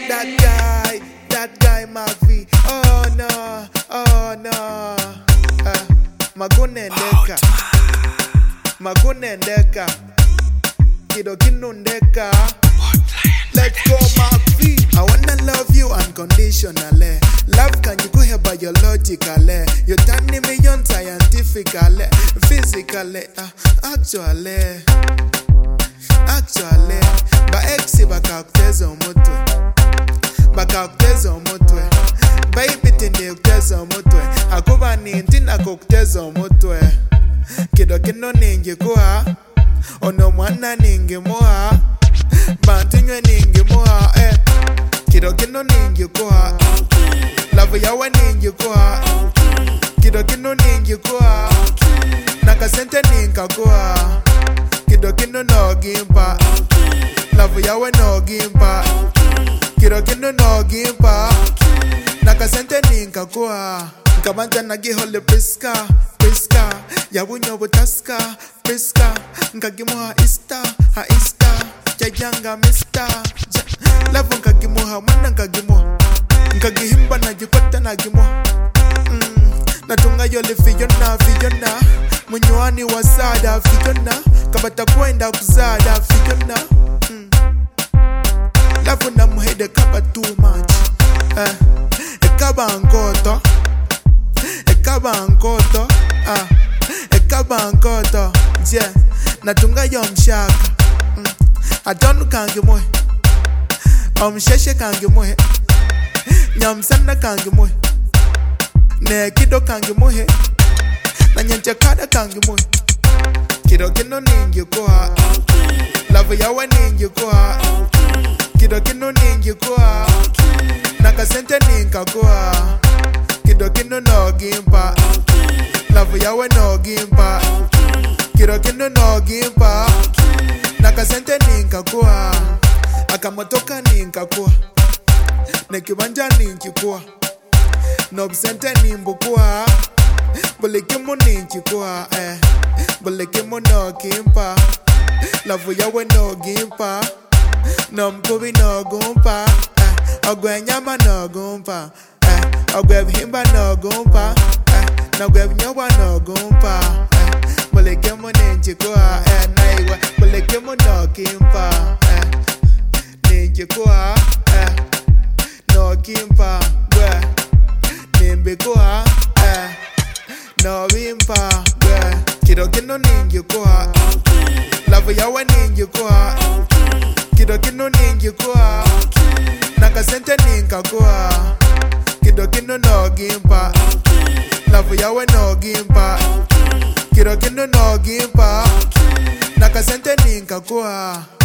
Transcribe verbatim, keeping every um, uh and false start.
That guy, that guy Mavi. Oh no, oh no. Uh, Magunendeka, Magunendeka, Kido Kinundeka. Let's go, Mavi. I wanna love you unconditionally. Love can you go here biologically. You turning me on scientifically, physically, uh, actually, actually. Ba exi baka kutezo mutwe, baka kutezo mutwe. Baby tinde kutezo mutwe. Akuba ni ntina kutezo mutwe. Kido kino ningi kuha, ono mwana ningi moha. Bantinywe ningi moha, eh. Kido kino ningi kuha, love yawe ningi kuha. Kido kino ningi kuha, nakasente ninka kuha. Kido kino no gimpa, love yawe no gimpa. Kido kino no gimpa, nakasente ninka kuha. Nkabanja nagihole priska, priska. Yawunyo butaska, priska. Nkagimuha ista, ha ista. Jayanga mister love nkagimuha, mwana nkagimuha. Nkagihimba najikwata nagimuha. mm. Natunga yole fiyona, fiyona. Munywani wa sada, fiyona. Kabata kwenda kuzada, fiyona. mm. Love na muhede kaba too much. eh. Ekaba ankoto, ekaba ankoto. ah. Ekaba ankoto, yeah. Natunga yomshaka. mm. Adonu kangi moe, omsheshe kangi moe, nyamsana kangi moe, ne kido kangi moe, na nyanchakada kangi moe. Kido kino ningi kuha, love yawe ningi kuha. Kido kino ningi kuha, nakasente ninka kuha. Kido kino no gimpa, love yawe no gimpa. Kido kino no gimpa, nakasente ninka kuha. Akamotoka ninka kuha, nekibanja ninki kuha. Nobsente nimbu kuha, bulikimu ninki kuha, eh. Bulikimu no gimpa, love yawe no gimpa. Nomkubi no gumpa, eh. Ogwe nyama no gumpa, eh. Ogwe bhimba no gumpa, eh. Nogwe nyowa no gumpa, eh. Bulikimu ninki kuha, eh. Naiwa bulikimu no gimpa, eh. Ninki kuha, eh. No gimpa, we. Nimbi kuha, eh. No bimpa, we. Kido kino ninki kuha, love yawe ninki kuha. Kido kino ningi kuha, nakasente ninka kuha. Kido kino no gimpa, love yawe no gimpa. Kido kino no gimpa, nakasente ninka kuha.